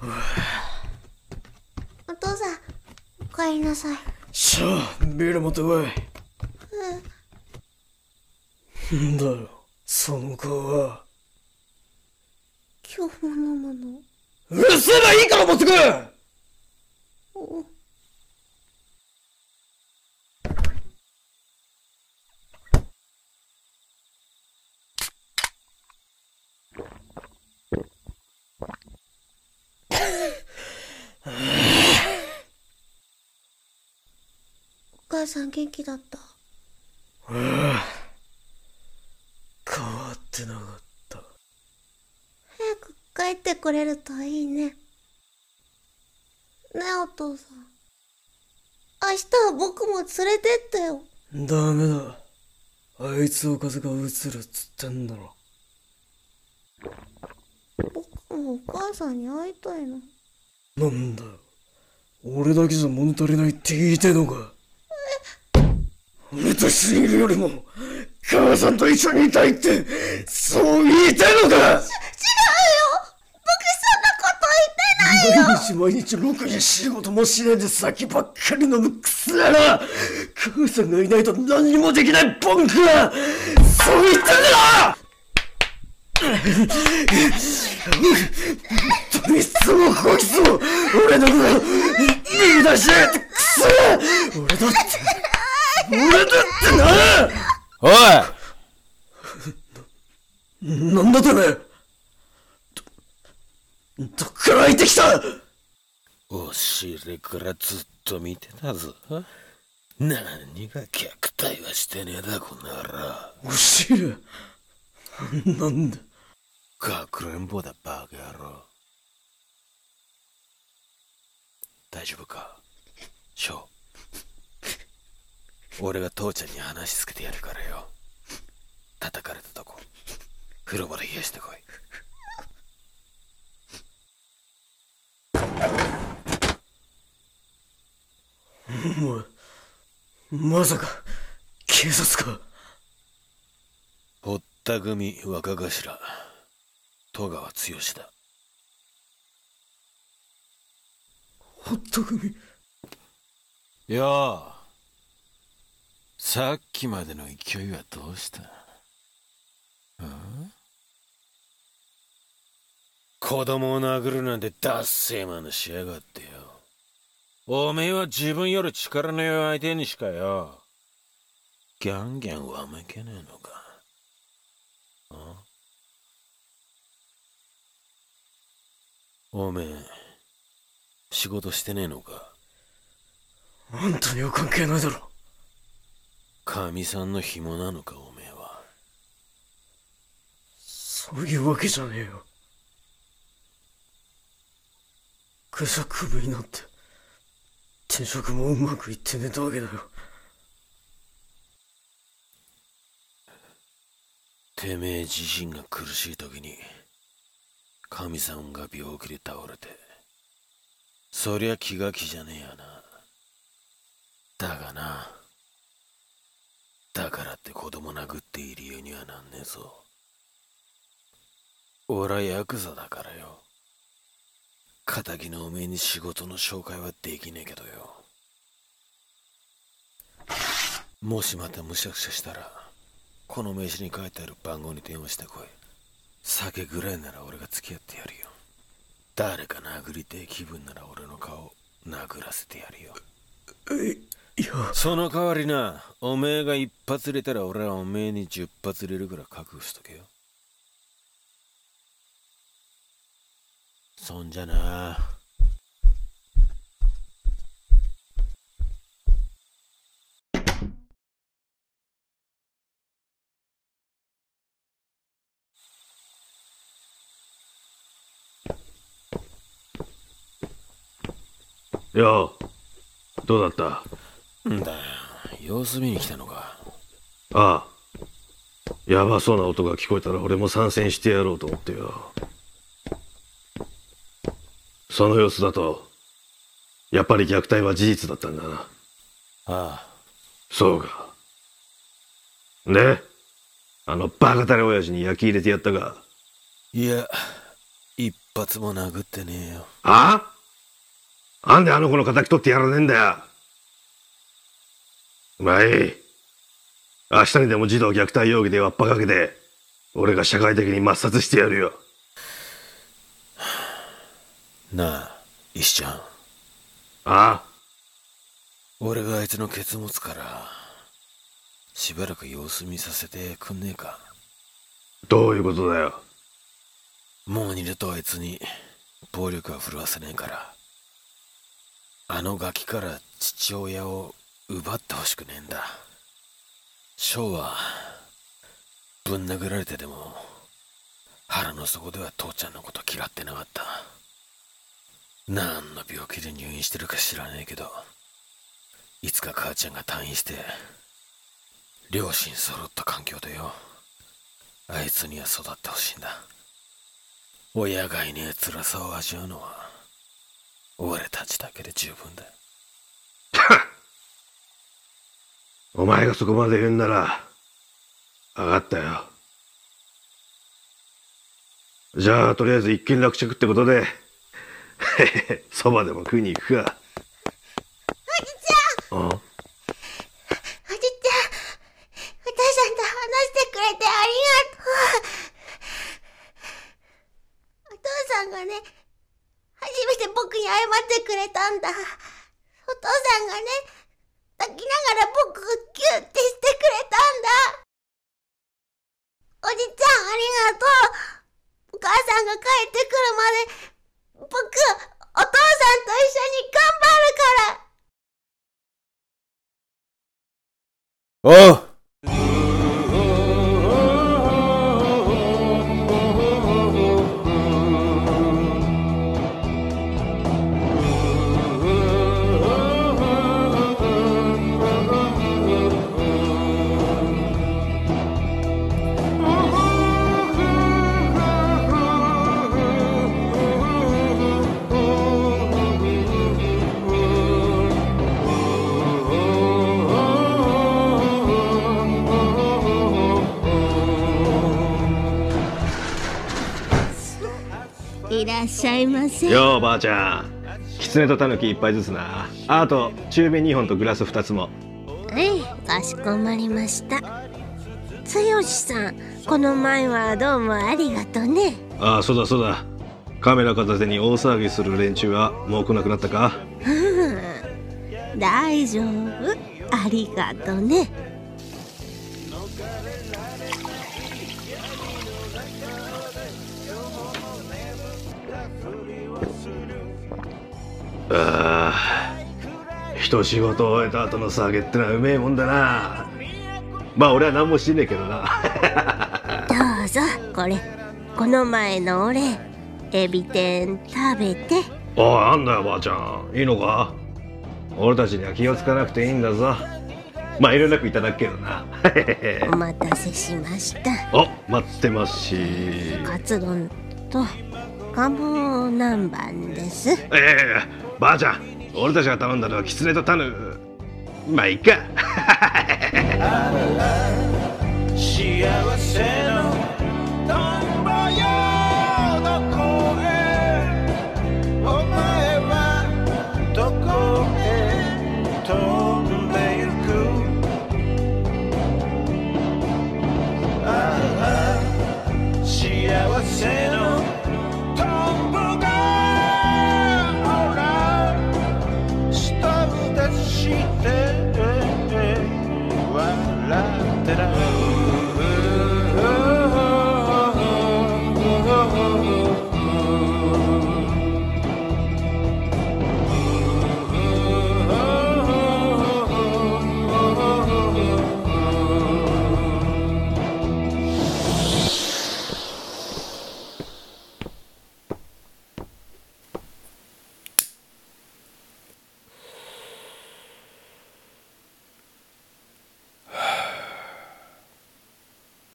お父さん、お帰りなさい。 しゃあ、ビール持ってこい。んだよ、その顔は。 今日も飲むの？ うるせえばいいから持ってこい。 お母さん元気だった？ 変わってなかった。 早く帰ってこれるといいね。ねえお父さん、明日は僕も連れてってよ。 ダメだ。あいつお風がうつるっつってんだろ。 僕もお母さんに会いたいの。 なんだよ、俺だけじゃ物足りないって言いてえのか。俺と一緒にいるよりも母さんと一緒にいたいってそう言いたいのか。 違うよ、僕そんなこと言ってないよ。 毎日ろくに仕事もしないで酒ばっかり飲むくせやな。母さんがいないと何にもできないボンクはそう言ってんだろ。いつもこいつも俺のこと見出しやがってくせ。俺だってな。 おい、 なんだてめえ。どっから入ってきた。 お尻からずっと見てたぞ。何が虐待はしてねえだこの野郎。 お尻なんだ。 かくれんぼだバカ野郎。大丈夫か翔。俺が父ちゃんに話しつけてやるからよ。叩かれたとこ風呂場で冷やしてこい。 まさか警察か。 堀田組若頭戸川剛だ。 堀田組よう、さっきまでの勢いはどうした？子供を殴るなんてダッセーマンしやがってよ。おめえは自分より力の弱い相手にしかよギャンギャンわめけねえのか。おめえ仕事してねえのか。 あんたには関係ないだろ。 かみさんの紐なのかおめえは。 そういうわけじゃねえよ。会社クビになって転職もうまくいってねえたわけだよ。 てめえ自身が苦しい時にかみさんが病気で倒れて、そりゃ気が気じゃねえやな。だがな、だからって子供殴っていい理由にはなんねえぞ。俺はヤクザだからよ。仇のおめえに仕事の紹介はできねえけどよ。もしまたむしゃくしゃしたらこの名刺に書いてある番号に電話してこい。酒ぐらいなら俺が付き合ってやるよ。誰か殴りてえ気分なら俺の顔殴らせてやるよ。 いや、 その代わりな、おめえが一発入れたら俺はおめえに10発入れるから覚悟しとけよ。そんじゃな。 よう、どうだった？ んだよ、様子見に来たのか。 ああ、やばそうな音が聞こえたら俺も参戦してやろうと思ってよ。その様子だとやっぱり虐待は事実だったんだな。 ああ。 そうか。で、あのバカタレ親父に焼き入れてやったが。 いや、 一発も殴ってねえよ。 あなんであの子の敵取ってやらねえんだよ。まあいい。明日にでも児童虐待容疑でわっぱかけて、俺が社会的に抹殺してやるよ。 なあ、石ちゃん。 あ俺があいつのケツ持つから、しばらく様子見させてくんねえか。 どういうことだよ。 もう二度とあいつに暴力は振るわせねえから。あのガキから父親を奪ってほしくねえんだ。翔はぶん殴られてでも腹の底では父ちゃんのこと嫌ってなかった。何の病気で入院してるか知らねえけど、いつか母ちゃんが退院して両親揃った環境でよ、あいつには育ってほしいんだ。親がいねえ辛さを味わうのは俺たちだけで十分だ。 お前がそこまで言うんなら、分かったよ。じゃあ、とりあえず一件落着ってことで、そばでも食いに行くか。 おじちゃん、 あおじちゃん、お父さんと話してくれてありがとう。お父さんがね、初めて僕に謝ってくれたんだ。お父さんがね、抱きながら僕をキュッてしてくれたんだ。おじちゃんありがとう。お母さんが帰ってくるまで、僕、お父さんと一緒に頑張るから。 おう。 いらっしゃいませ。 よう、ばあちゃん。狐とタヌキ一杯ずつな。あと、中瓶2本とグラス2つも。 はい、かしこまりました。剛さん、この前はどうもありがとね。 ああ、そうだそうだ。カメラ片手に大騒ぎする連中はもう来なくなったか？ 大丈夫、ありがとね。 ああ、一仕事終えた後の酒ってのはうめえもんだな。まあ俺は何もしてねえけどな。 どうぞ、この前のお礼、エビ天食べて。 ああ、なんだよばあちゃん、いいのか？俺たちには気をつかなくていいんだぞ。まあ遠慮なくいただくけどな。 お待たせしました。 お、待ってますし。 カツ丼とカボ南蛮です。 ばあちゃん、俺たちが頼んだのはキツネとタヌ。まあいいか。